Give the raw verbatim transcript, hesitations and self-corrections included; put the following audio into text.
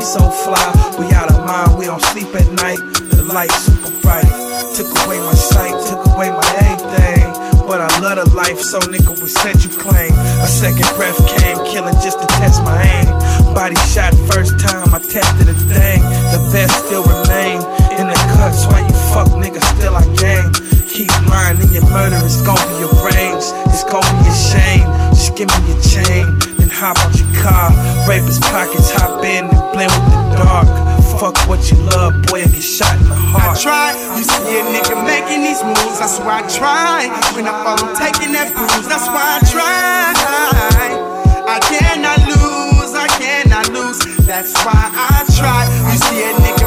so fly. We out of mind, we don't sleep at night. The light super bright. Took away my sight, took away my everything. But I love the life, so nigga, we said you claim. A second breath came, killing just to test my aim. Body shot first time, I tested the thing. The best still remain in the cuts. Why you fuck nigga, still I game. Keep lying in your murder, it's gon' be your range. It's gon' be your shame. Just give me your chain, then hop out your car. Rape his pockets, hop in and blend with the dark. Fuck what you love, boy, and get shot in the heart. I try, you see a nigga making these moves, that's why I try. When I fall, I'm taking that bruise, that's why I try. I cannot lose, I cannot lose, that's why I try. You see a nigga